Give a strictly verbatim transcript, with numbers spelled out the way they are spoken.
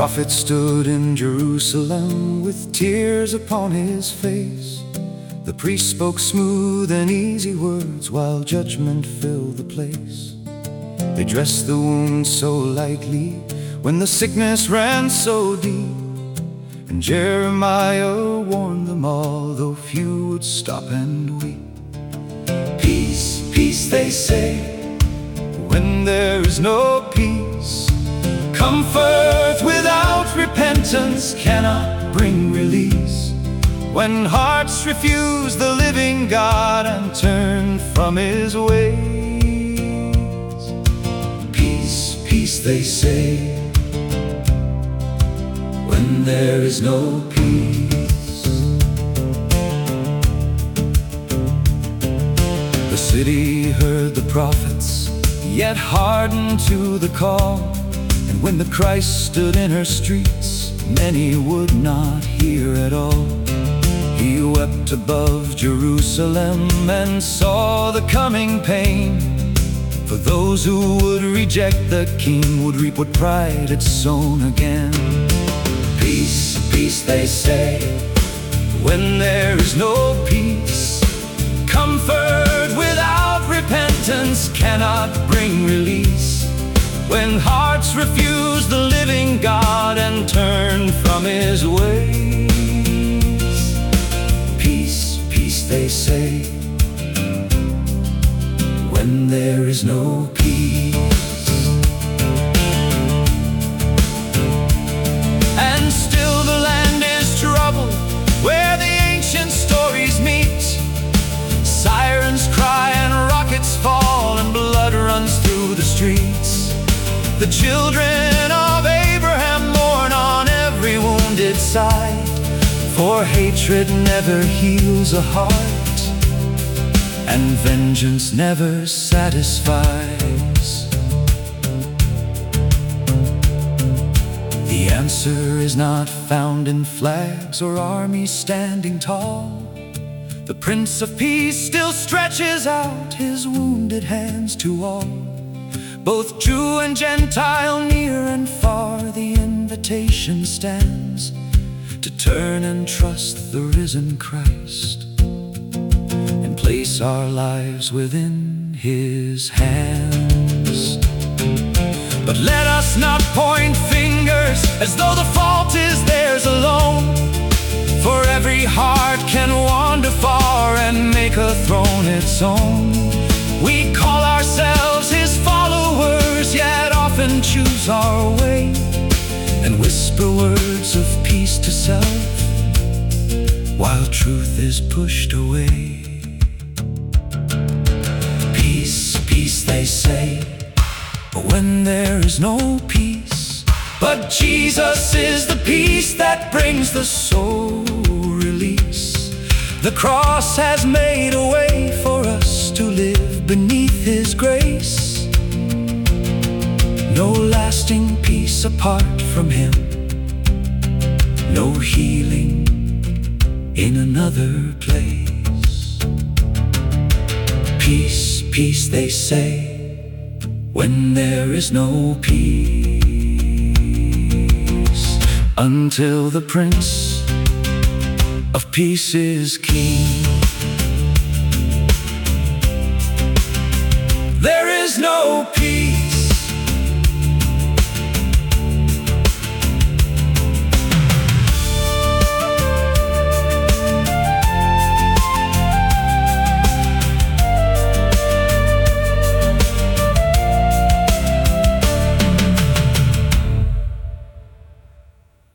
prophet stood in Jerusalem with tears upon his face. The priest spoke smooth and easy words while judgment filled the place. They dressed the wound so lightly when the sickness ran so deep. And Jeremiah warned them all, though few would stop and weep. Peace, peace, they say, when there is no peace. Comfort without repentance cannot bring release. When hearts refuse the living God and turn from His ways. Peace, peace, they say, when there is no peace. The city heard the prophets, yet hardened to the call. And when the Christ stood in her streets, many would not hear at all. He wept above Jerusalem and saw the coming pain. For those who would reject the King would reap what pride had sown again. Peace, peace, they say, when there is no peace. Comfort without repentance cannot bring release. When hearts refuse the living God and turn from His ways. Peace, peace, they say, when there is no peace. And still the land is troubled where the ancient stories meet. Sirens cry and rockets fall and blood runs through the streets. The children of Abraham mourn on every wounded side, for hatred never heals a heart, and vengeance never satisfies. The answer is not found in flags or armies standing tall. The Prince of Peace still stretches out His wounded hands to all. Both Jew and Gentile, near and far, the invitation stands to turn and trust the risen Christ and place our lives within His hands. But let us not point fingers as though the fault is theirs alone, for every heart can wander far and make a throne its own. We call ourselves His followers, yet often choose our way and whisper words of peace to self while truth is pushed away. Peace, peace, they say, but when there is no peace. But Jesus is the peace that brings the soul release. The cross has made a way for us to live beneath His grace. No lasting peace apart from Him, no healing in another place. Peace, peace, they say, when there is no peace. Until the Prince of Peace is King, there is no peace.